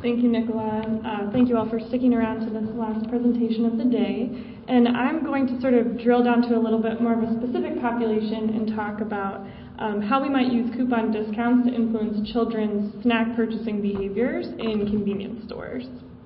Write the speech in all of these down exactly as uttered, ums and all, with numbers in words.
Thank you, Nicola. Uh, thank you all for sticking around to this last presentation of the day. And I'm going to sort of drill down to a little bit more of a specific population and talk about um, how we might use coupon discounts to influence children's snack purchasing behaviors in convenience stores.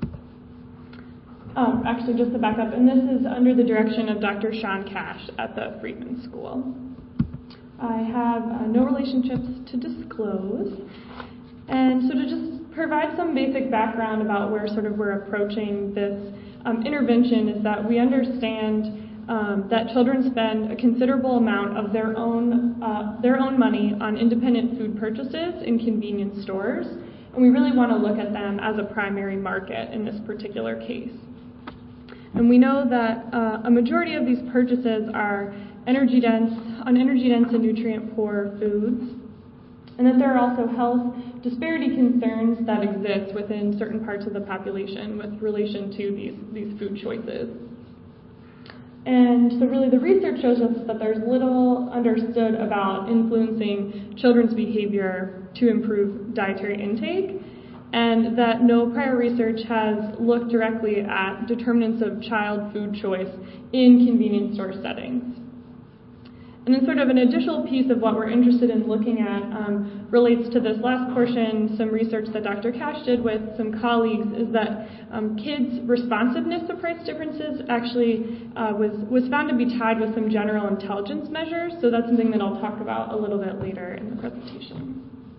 Um, actually, just to back up, and this is under the direction of Doctor Sean Cash at the Friedman School. I have uh, no relationships to disclose. And so to just provide some basic background about where sort of we're approaching this um, intervention is that we understand um, that children spend a considerable amount of their own uh, their own money on independent food purchases in convenience stores, and we really want to look at them as a primary market in this particular case. And we know that uh, a majority of these purchases are energy dense, on energy dense and nutrient poor foods, and that there are also health disparity concerns that exist within certain parts of the population with relation to these, these food choices. And so really the research shows us that there's little understood about influencing children's behavior to improve dietary intake, and that no prior research has looked directly at determinants of child food choice in convenience store settings. And then sort of an additional piece of what we're interested in looking at um, relates to this last portion, some research that Doctor Cash did with some colleagues, is that um, kids' responsiveness to price differences actually uh, was, was found to be tied with some general intelligence measures, so that's something that I'll talk about a little bit later in the presentation.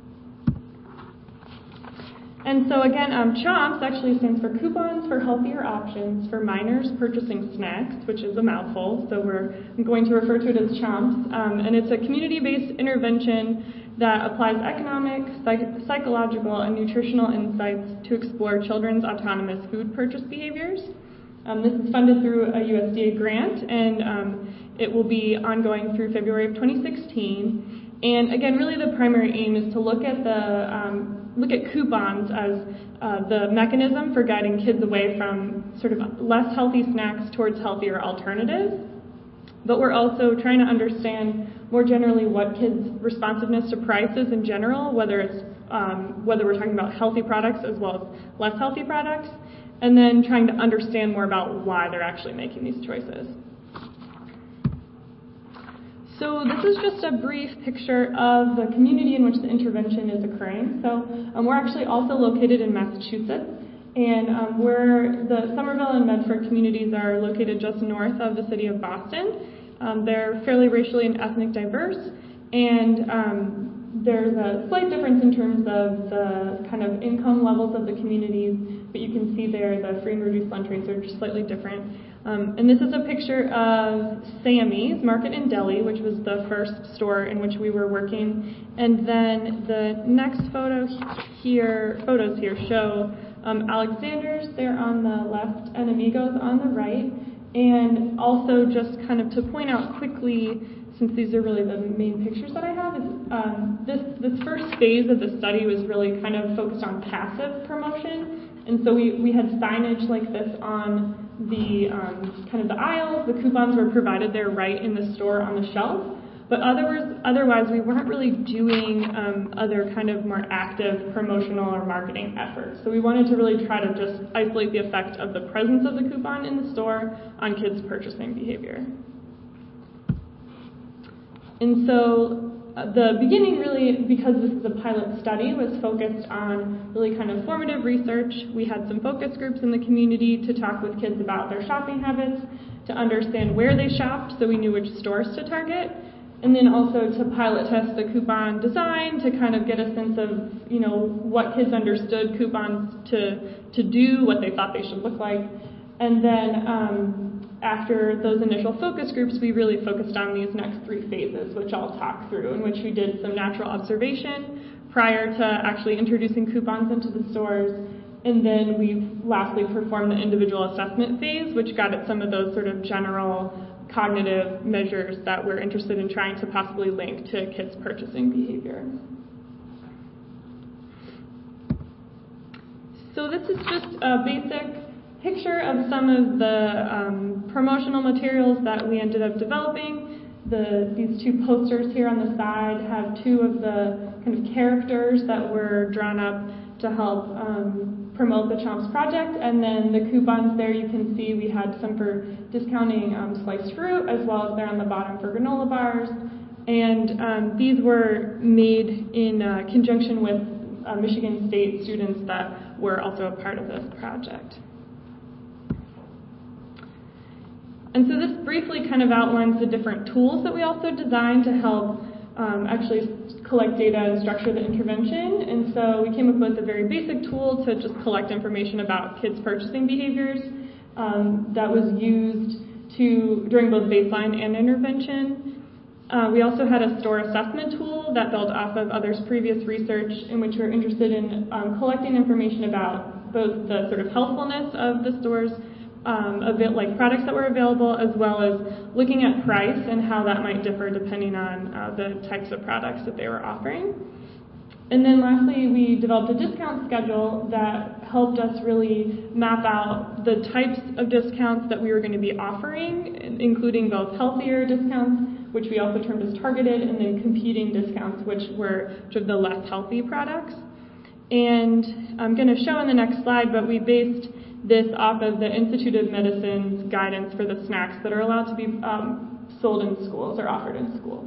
And so again, um, CHOMPS actually stands for Coupons for Healthier Options for Minors Purchasing Snacks, which is a mouthful, so we're going to refer to it as CHOMPS. Um, and it's a community-based intervention that applies economic, psych- psychological, and nutritional insights to explore children's autonomous food purchase behaviors. Um, this is funded through a U S D A grant, and um, it will be ongoing through February of twenty sixteen. And again, really the primary aim is to look at the um, look at coupons as uh, the mechanism for guiding kids away from sort of less healthy snacks towards healthier alternatives. But we're also trying to understand more generally what kids' responsiveness to price is in general, whether it's um, whether we're talking about healthy products as well as less healthy products, and then trying to understand more about why they're actually making these choices. So this is just a brief picture of the community in which the intervention is occurring. So um, we're actually also located in Massachusetts, and um, we're, the Somerville and Medford communities are located just north of the city of Boston. Um, they're fairly racially and ethnic diverse, and um, there's a slight difference in terms of the kind of income levels of the communities, but you can see there the free and reduced lunch rates are just slightly different. Um, and this is a picture of Sammy's Market and Deli, which was the first store in which we were working. And then the next photo here, photos here show um, Alexander's there on the left and Amigos on the right. And also just kind of to point out quickly, since these are really the main pictures that I have, is um, this, this first phase of the study was really kind of focused on passive promotion. And so we, we had signage like this on the um, kind of the aisles. The coupons were provided there right in the store on the shelf. But otherwise, otherwise we weren't really doing um, other kind of more active promotional or marketing efforts. So we wanted to really try to just isolate the effect of the presence of the coupon in the store on kids' purchasing behavior. And so Uh, the beginning really, because this is a pilot study, was focused on really kind of formative research. We had some focus groups in the community to talk with kids about their shopping habits, to understand where they shopped so we knew which stores to target, and then also to pilot test the coupon design to kind of get a sense of, you know, what kids understood coupons to, to do, what they thought they should look like. And then um, after those initial focus groups, we really focused on these next three phases, which I'll talk through, in which we did some natural observation prior to actually introducing coupons into the stores. And then we lastly performed the individual assessment phase, which got at some of those sort of general cognitive measures that we're interested in trying to possibly link to kids' purchasing behavior. So this is just a basic picture of some of the um, promotional materials that we ended up developing. the, these two posters here on the side have two of the kind of characters that were drawn up to help um, promote the Chomps project, and then the coupons there you can see we had some for discounting um, sliced fruit, as well as there on the bottom for granola bars, and um, these were made in uh, conjunction with uh, Michigan State students that were also a part of this project. And so this briefly kind of outlines the different tools that we also designed to help um, actually collect data and structure the intervention. And so we came up with a very basic tool to just collect information about kids' purchasing behaviors um, that was used to during both baseline and intervention. Uh, we also had a store assessment tool that built off of others' previous research in which we're interested in um, collecting information about both the sort of healthfulness of the stores, Um, a bit like products that were available, as well as looking at price and how that might differ depending on uh, the types of products that they were offering. And then lastly, we developed a discount schedule that helped us really map out the types of discounts that we were going to be offering, including both healthier discounts, which we also termed as targeted, and then competing discounts, which were sort of the less healthy products. And I'm going to show in the next slide, but we based this off of the Institute of Medicine's guidance for the snacks that are allowed to be um, sold in schools or offered in schools.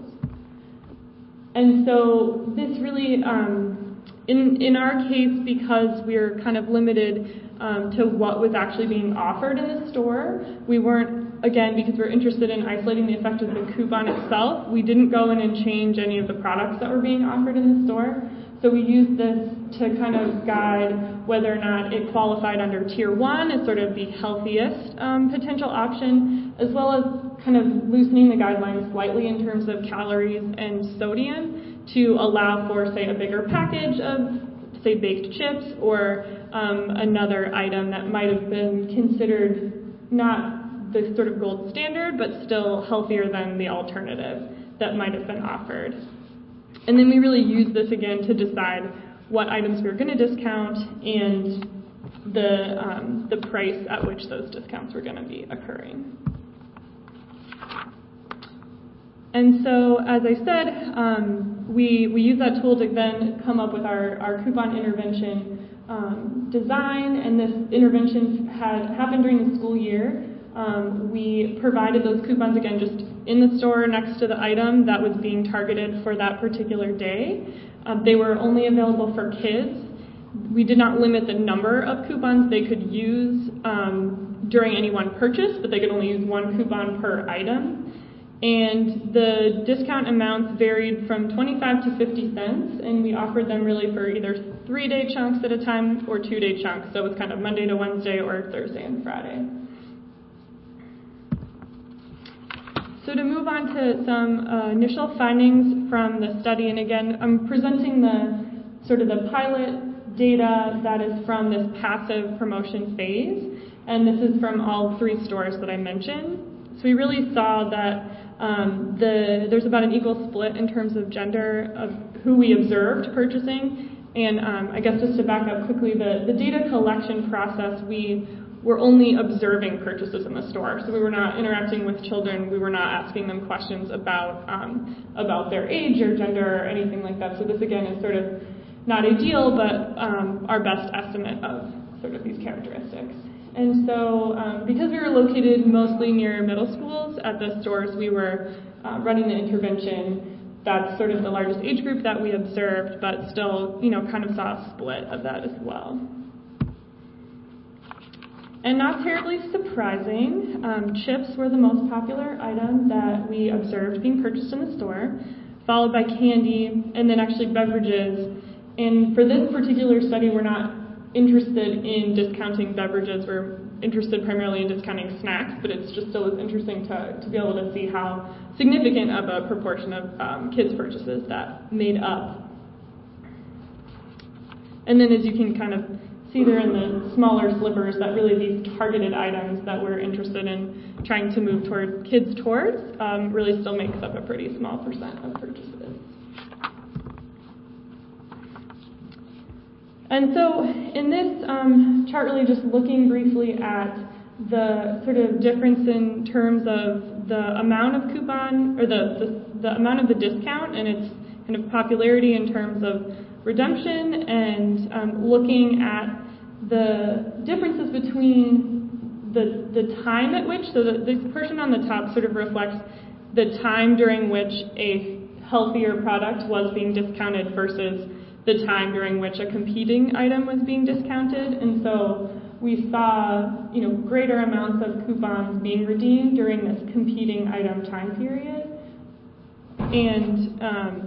And so this really, um, in, in our case, because we're kind of limited um, to what was actually being offered in the store, we weren't, again, because we're interested in isolating the effect of the coupon itself, we didn't go in and change any of the products that were being offered in the store. So we used this to kind of guide whether or not it qualified under tier one as sort of the healthiest um, potential option, as well as kind of loosening the guidelines slightly in terms of calories and sodium to allow for, say, a bigger package of, say, baked chips or um, another item that might have been considered not the sort of gold standard, but still healthier than the alternative that might have been offered. And then we really use this again to decide what items we were going to discount and the, um, the price at which those discounts were going to be occurring. And so, as I said, um, we, we use that tool to then come up with our, our coupon intervention um, design, and this intervention had happened during the school year. Um, we provided those coupons, again, just in the store next to the item that was being targeted for that particular day. Um, they were only available for kids. We did not limit the number of coupons they could use um, during any one purchase, but they could only use one coupon per item. And the discount amounts varied from twenty-five to fifty cents, and we offered them really for either three-day chunks at a time or two-day chunks. So it was kind of Monday to Wednesday or Thursday and Friday. So to move on to some uh, initial findings from the study, and again, I'm presenting the sort of the pilot data that is from this passive promotion phase, and this is from all three stores that I mentioned. So we really saw that um, the, there's about an equal split in terms of gender of who we observed purchasing, and um, I guess just to back up quickly, the, the data collection process, we were only observing purchases in the store. So we were not interacting with children. We were not asking them questions about um, about their age or gender or anything like that. So this, again, is sort of not ideal, but um, our best estimate of sort of these characteristics. And so um, because we were located mostly near middle schools at the stores we were uh, running the intervention, that's sort of the largest age group that we observed, but still, you know, kind of saw a split of that as well. And not terribly surprising, um, chips were the most popular item that we observed being purchased in the store, followed by candy, and then actually beverages. And for this particular study, we're not interested in discounting beverages. We're interested primarily in discounting snacks, but it's just still as interesting to, to be able to see how significant of a proportion of um, kids' purchases that made up. And then as you can kind of see there in the smaller slivers that really these targeted items that we're interested in trying to move toward kids towards um, really still makes up a pretty small percent of purchases. And so in this um, chart, really just looking briefly at the sort of difference in terms of the amount of coupon, or the, the, the amount of the discount and its kind of popularity in terms of redemption, and um, looking at the differences between the, the time at which, so the, this portion on the top sort of reflects the time during which a healthier product was being discounted versus the time during which a competing item was being discounted. And so we saw, you know, greater amounts of coupons being redeemed during this competing item time period. And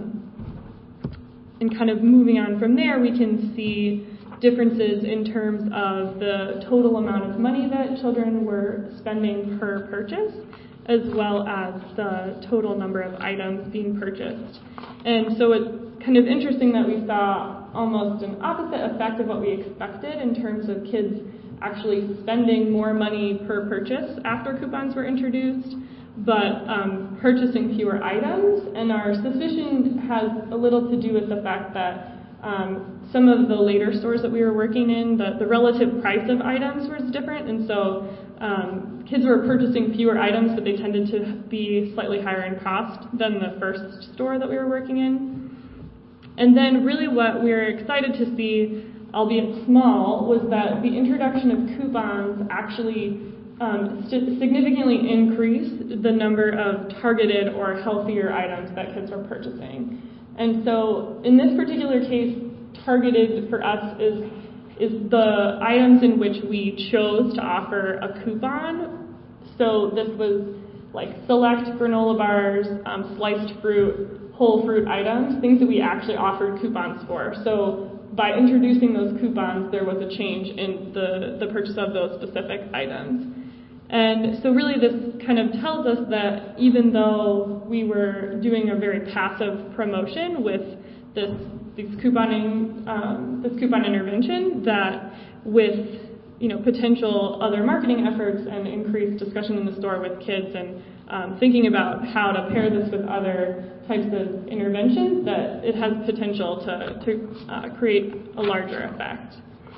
um, and kind of moving on from there, we can see differences in terms of the total amount of money that children were spending per purchase, as well as the total number of items being purchased. And so it's kind of interesting that we saw almost an opposite effect of what we expected in terms of kids actually spending more money per purchase after coupons were introduced, but um, purchasing fewer items. And our suspicion has a little to do with the fact that um, some of the later stores that we were working in, the, the relative price of items was different, and so um, kids were purchasing fewer items, but they tended to be slightly higher in cost than the first store that we were working in. And then really what we were excited to see, albeit small, was that the introduction of coupons actually um, st- significantly increased the number of targeted or healthier items that kids were purchasing. And so in this particular case, targeted for us is is the items in which we chose to offer a coupon. So this was like select granola bars, um, sliced fruit, whole fruit items, things that we actually offered coupons for. So by introducing those coupons, there was a change in the, the purchase of those specific items. And so really this kind of tells us that even though we were doing a very passive promotion with this, this couponing, um, this coupon intervention, that with you know potential other marketing efforts and increased discussion in the store with kids and um, thinking about how to pair this with other types of interventions, that it has potential to, to uh, create a larger effect.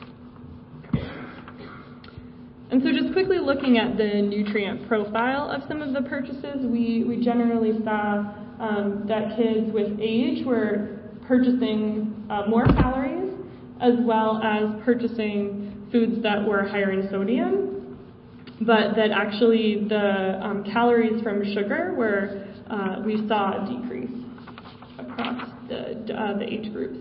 And so just quickly looking at the nutrient profile of some of the purchases, we, we generally saw um, that kids with age were purchasing uh, more calories, as well as purchasing foods that were higher in sodium, but that actually the um, calories from sugar were, uh, we saw a decrease across the, uh, the age groups.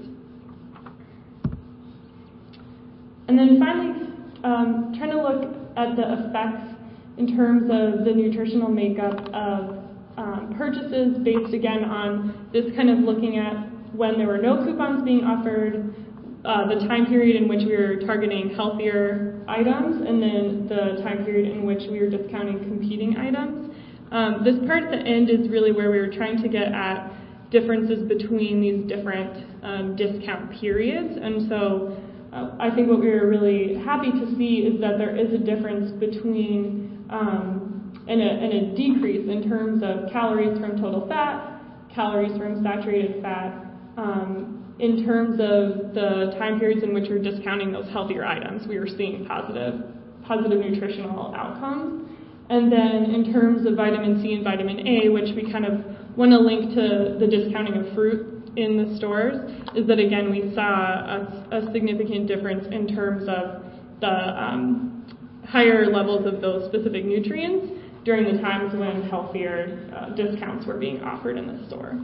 And then finally, um, trying to look at the effects in terms of the nutritional makeup of um, purchases based again on this kind of looking at when there were no coupons being offered, uh, the time period in which we were targeting healthier items, and then the time period in which we were discounting competing items. Um, this part at the end is really where we were trying to get at differences between these different um, discount periods. And so uh, I think what we were really happy to see is that there is a difference between um, and, a, and a decrease in terms of calories from total fat, calories from saturated fat, um, in terms of the time periods in which we're discounting those healthier items. We were seeing positive, positive nutritional outcomes. And then in terms of vitamin C and vitamin A, which we kind of want to link to the discounting of fruit in the stores, is that again we saw a, a significant difference in terms of the um, higher levels of those specific nutrients during the times when healthier uh, discounts were being offered in the store.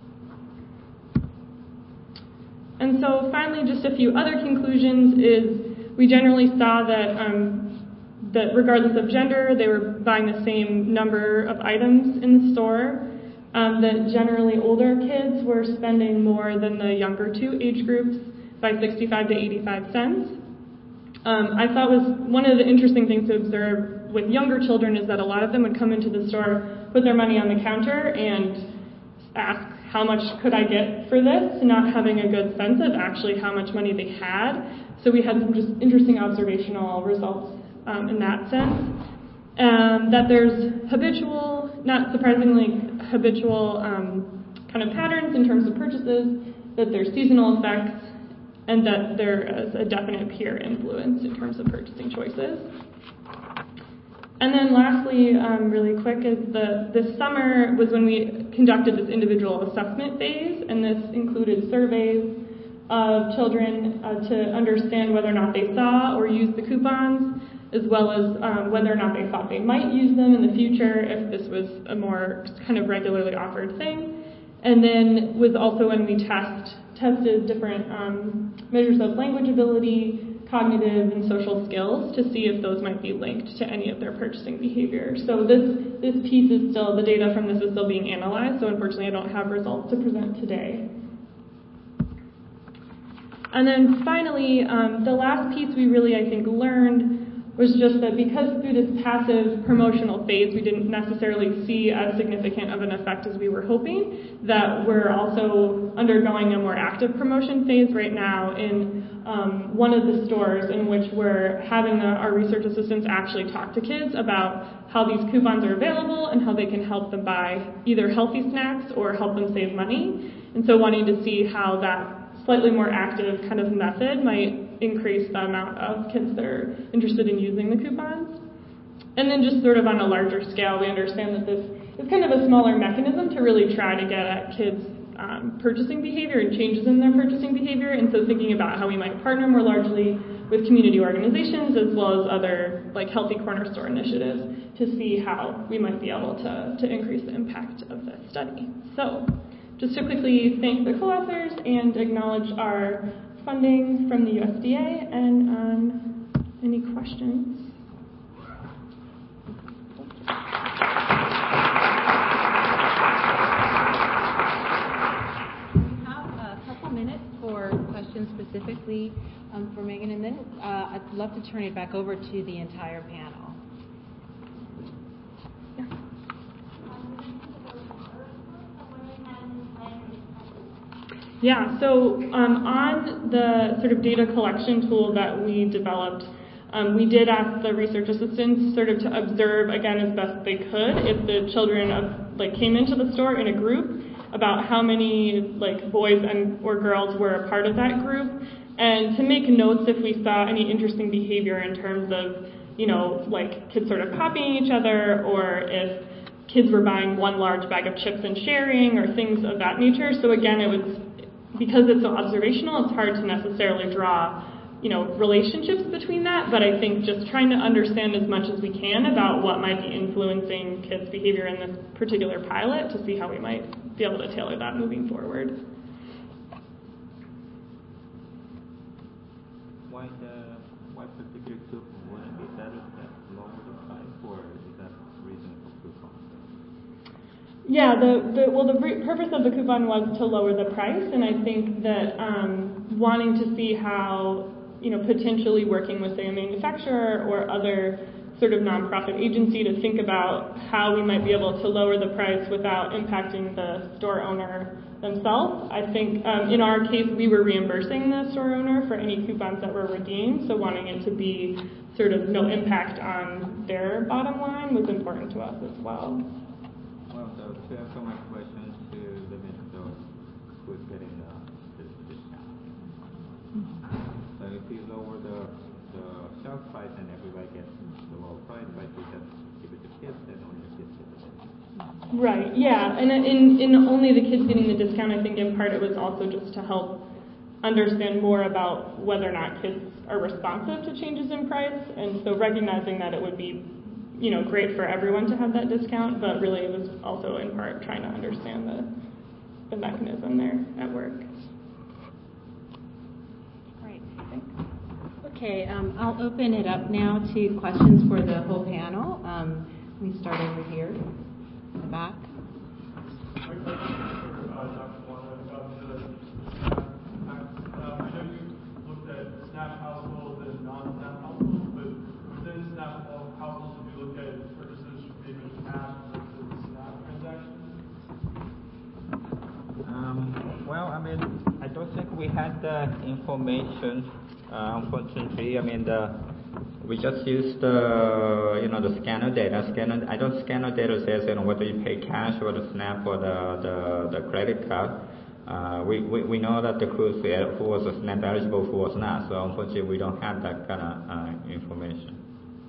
And so finally, just a few other conclusions is we generally saw that um, that regardless of gender, they were buying the same number of items in the store, um, that generally older kids were spending more than the younger two age groups by sixty-five to eighty-five cents. Um, I thought was one of the interesting things to observe with younger children is that a lot of them would come into the store, put their money on the counter, and ask, how much could I get for this, not having a good sense of actually how much money they had. So we had some just interesting observational results um, in that sense. Um, that there's habitual, not surprisingly, habitual um, kind of patterns in terms of purchases, that there's seasonal effects, and that there is a definite peer influence in terms of purchasing choices. And then lastly, um, really quick, is the this summer was when we conducted this individual assessment phase, and this included surveys of children uh, to understand whether or not they saw or used the coupons, as well as um, whether or not they thought they might use them in the future if this was a more kind of regularly offered thing. And then was also when we test tested different um, measures of language ability, cognitive and social skills to see if those might be linked to any of their purchasing behavior. So this this piece is still, the data from this is still being analyzed, so unfortunately I don't have results to present today. And then finally, um, the last piece we really, I think, learned was just that because through this passive promotional phase we didn't necessarily see as significant of an effect as we were hoping, that we're also undergoing a more active promotion phase right now in um, one of the stores, in which we're having the, our research assistants actually talk to kids about how these coupons are available and how they can help them buy either healthy snacks or help them save money. And so wanting to see how that slightly more active kind of method might increase the amount of kids that are interested in using the coupons. And then just sort of on a larger scale, we understand that this is kind of a smaller mechanism to really try to get at kids' um, purchasing behavior and changes in their purchasing behavior. And so thinking about how we might partner more largely with community organizations as well as other like Healthy Corner Store initiatives to see how we might be able to, to increase the impact of this study. So just to quickly thank the co-authors and acknowledge our funding from the U S D A, and um, any questions? We have a couple minutes for questions specifically um, for Megan, and then uh, I'd love to turn it back over to the entire panel. Yeah, so um, on the sort of data collection tool that we developed, um, we did ask the research assistants sort of to observe, again, as best they could, if the children of, like came into the store in a group, about how many like boys and or girls were a part of that group, and to make notes if we saw any interesting behavior in terms of, you know, like kids sort of copying each other, or if kids were buying one large bag of chips and sharing, or things of that nature. So again, it was, because it's so observational, it's hard to necessarily draw, you know, relationships between that, but I think just trying to understand as much as we can about what might be influencing kids' behavior in this particular pilot to see how we might be able to tailor that moving forward. Why the why particular group wouldn't be better at lower the price, or is that reason for coupon? Yeah, the, the well, the purpose of the coupon was to lower the price, and I think that um, wanting to see how, you know, potentially working with, say, a manufacturer or other sort of nonprofit agency to think about how we might be able to lower the price without impacting the store owner themselves. I think um, in our case, we were reimbursing the store owner for any coupons that were redeemed, so wanting it to be sort of no impact on their bottom line was important to us as well. Well, so to answer my question, to limit those who's getting the, the discount. Mm-hmm. So if you lower the, the sales price and everybody gets the low price, but you just give it to kids, then only the kids get the discount. Right, yeah, and in, in only the kids getting the discount, I think in part it was also just to help understand more about whether or not kids are responsive to changes in price, and so recognizing that it would be, you know, great for everyone to have that discount, but really it was also in part trying to understand the the mechanism there at work. Great. Okay, um, I'll open it up now to questions for the whole panel. Um, we start over here in the back. Well, I mean, I don't think we had the information, uh, unfortunately. I mean, the, we just used the, you know, the scanner data. Scanner, I don't scanner data says, you know, whether you pay cash or the SNAP or the, the, the credit card. Uh, we, we, we know that the crew who was a SNAP eligible, who was not. So unfortunately, we don't have that kind of uh, information.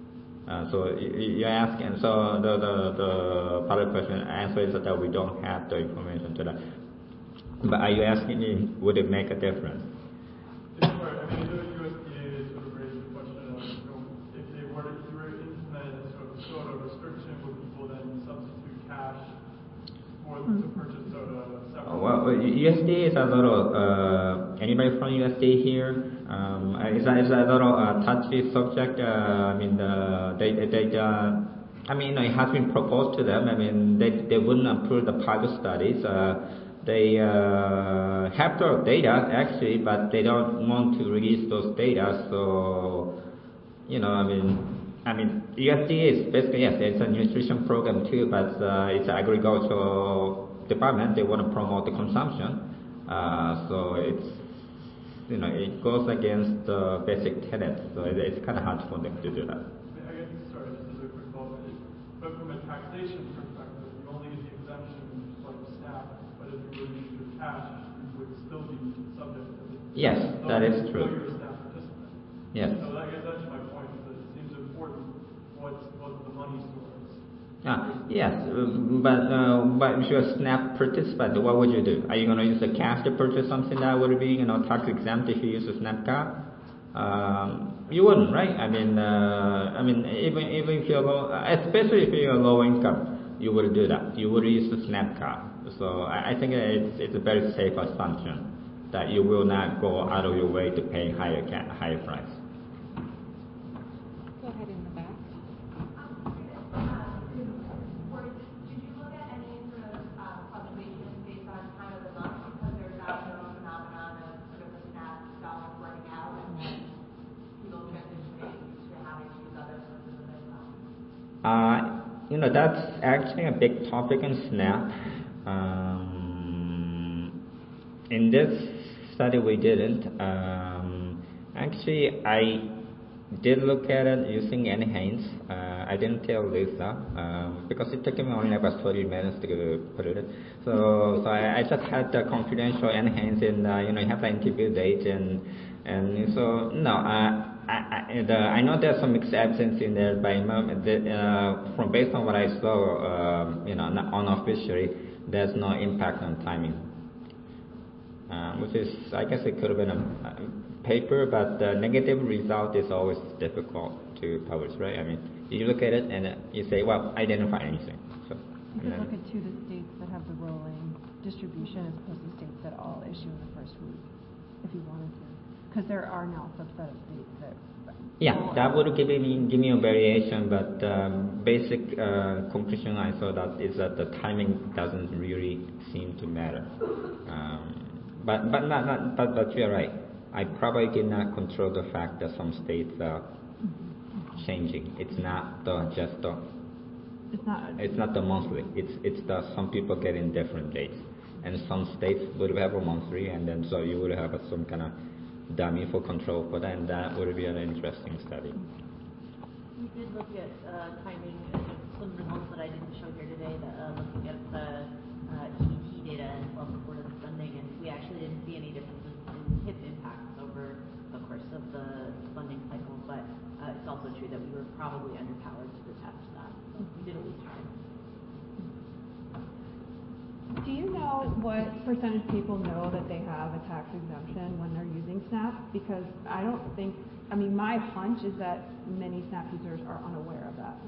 Uh, so y- you're asking, so the, the, the part of the question answer is that we don't have the information to that. But are you asking me, would it make a difference? It's right. I mean, the U S D A sort of raised the question of, you know, if they were to implement sort of soda restriction, would people then substitute cash for to purchase soda separately? Well, U S D A is a little, uh, anybody from U S D A here? Um, it's, a, it's a little uh, touchy subject. Uh, I mean, uh, they, they, uh, I mean, it has been proposed to them. I mean, they, they wouldn't approve the pilot studies. Uh, they uh, have the data actually, but they don't want to release those data. So, you know, I mean, I mean, U S D A is basically, yes, it's a nutrition program too, but uh, it's an agricultural department. They want to promote the consumption. Uh, so it's, you know, it goes against the basic tenets, so it, it's kind of hard for them to do that. I guess, sorry, just as a quick follow-up, but from a taxation perspective, you only get the exemption like SNAP, but if you were to use your cash, you would still be subject to the... Yes, so that is true. You're a SNAP participant. Yes. So I guess that's my point, is that it seems important what, what the money source. Ah, yes, but uh, but if you're a SNAP participant, what would you do? Are you going to use the cash to purchase something that would be, you know, tax exempt if you use a SNAP card? Um, you wouldn't, right? I mean, uh, I mean, even even if you're low, especially if you're low income, you would do that. You would use the SNAP card. So I, I think it's it's a very safe assumption that you will not go out of your way to pay higher ca- higher price. Go ahead in the back. Uh, you know, that's actually a big topic in SNAP. Um, in this study, we didn't. Um, actually, I did look at it using Enhance. Uh, I didn't tell Lisa um, because it took me only about thirty minutes to put it. So, so I, I just had the confidential Enhance, and uh, you know, you have the interview date, and and so no. Uh, I, I, the, I know there's some mixed absence in there, but uh, from based on what I saw, um, you know, unofficially, there's no impact on timing. Uh, which is, I guess it could have been a, a paper, but the negative result is always difficult to publish, right? I mean, you look at it and you say, well, identify anything. So, you could look at two of the states that have the rolling distribution as opposed to states that all issue in the first week, if you wanted to. Because there are now a subset of states that... Yeah, that would give me, give me a variation, but um, basic uh, conclusion I saw that is that the timing doesn't really seem to matter. Um, but but not, not but, but you're right. I probably did not control the fact that some states are changing. It's not the, just the... It's not... It's not the monthly. It's it's the some people get in different dates. And some states would have a monthly, and then so you would have some kind of dummy for control for that, and that would be an interesting study. We did look at uh, timing, uh, some results that I didn't show here today, that, uh, looking at the uh, E B T data and self-reported funding, and we actually didn't see any differences in H I P impacts over the course of the funding cycle, but uh, it's also true that we were probably underpowered to detect that, so we did at least try. Do you know what percentage of people know that they have a tax exemption when they're using SNAP? Because I don't think, I mean, my hunch is that many SNAP users are unaware of that.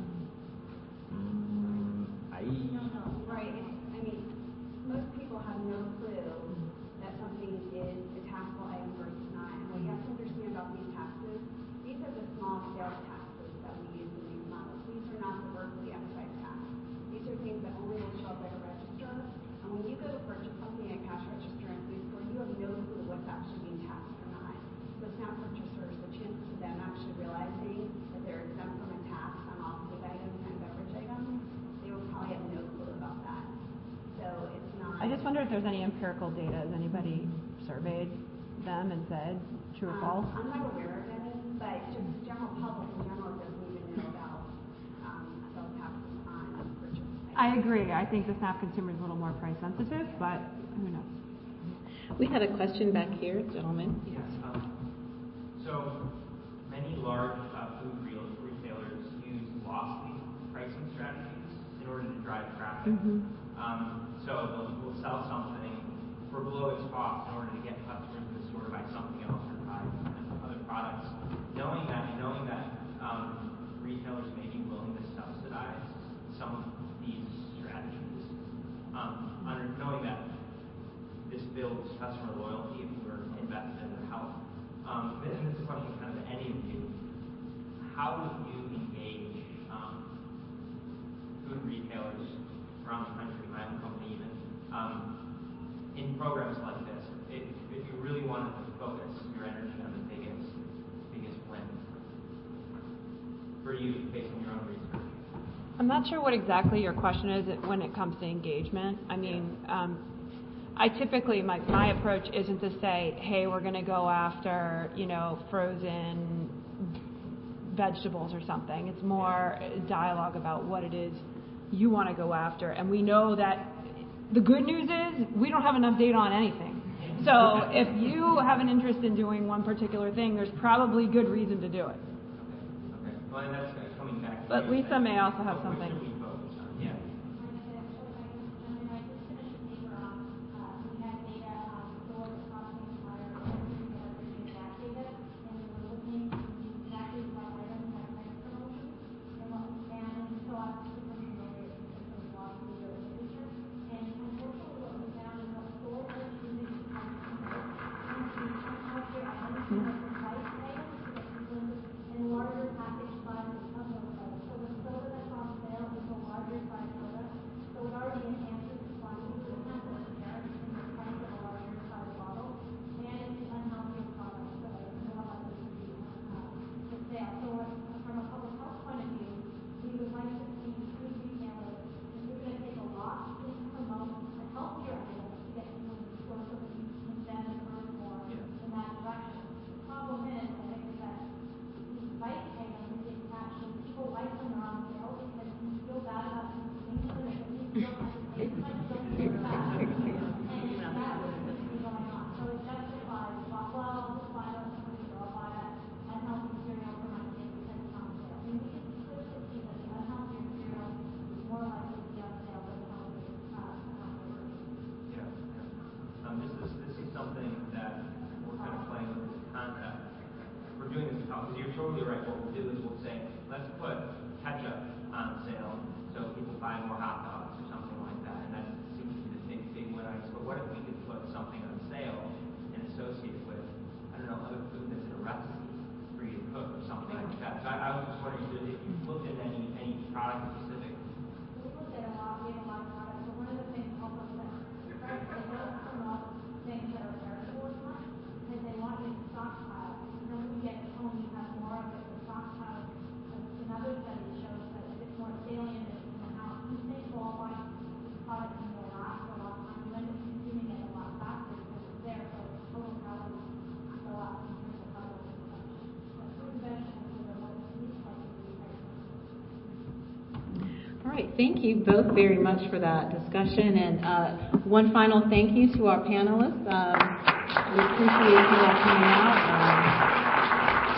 Mm, I... No, no, right. I mean, most people have no clue that something is a taxable item versus not. And what you have to understand about these taxes, these are the small sales taxes that we use in these models. These are not the Berkeley excise tax. These are things that only will show up at a register. And when you go to purchase something at a cash register and food store, you have no clue what's actually being taxed or not. So SNAP purchasers, the chances of them actually realizing that they're exempt from a tax on all food items and beverage items, they will probably have no clue about that. So it's not... I just wonder if there's any empirical data. Has anybody surveyed them and said true or false? Um, I'm not aware of any, but just the general public in general doesn't even know about um, sales taxes on purchase. I agree. I think the SNAP consumer is a little more price sensitive, but who knows? We had a question back here, gentlemen. Yes. Um, so many large uh, food retailers use Mm-hmm. Um, so they'll, we'll sell something for below its cost in order to get customers to sort of buy something else or buy other products. Knowing that, knowing that um, retailers may be willing to subsidize some of these strategies, um, under, knowing that this builds customer loyalty if we're invested in their health. Um, and this is a question kind of to any of you. How would you engage um, food retailers around the country, my own company even, um, in programs like this, if, if you really wanted to focus your energy on the biggest, biggest win for you based on your own research? I'm not sure what exactly your question is when it comes to engagement. I mean, um, I typically, my, my approach isn't to say, hey, we're going to go after, you know, frozen vegetables or something. It's more dialogue about what it is you want to go after. And we know that the good news is we don't have enough data on anything. So if you have an interest in doing one particular thing, there's probably good reason to do it. Okay. Okay. Well, and that's coming back to But you. Lisa may also have something. Yeah. Totally right. What we'll do is we'll say, let's put ketchup on sale so people buy more hot dogs or something like that. And that seems to be the big, big win. But what if we could put something on sale and associate with, I don't know, other food that's in a recipe for you to cook or something like that. So I, I was just wondering if you looked at any any product specific. We looked at a lot. We have a lot of products. But one of the things also that they don't promote things that are perishable as much because they want you to stockpile. And then when you get home, you have more of it. The stockpile, another study shows that it's more salient in the house. You think qualify products and will last for a long time. You end up consuming it a lot faster because it's there. So total calories go up in terms of calories and such. But fruit and vegetables are what it's least likely to be very. All right, thank you both very much for that discussion. And uh, one final thank you to our panelists. Um, we appreciate you all coming out. Um,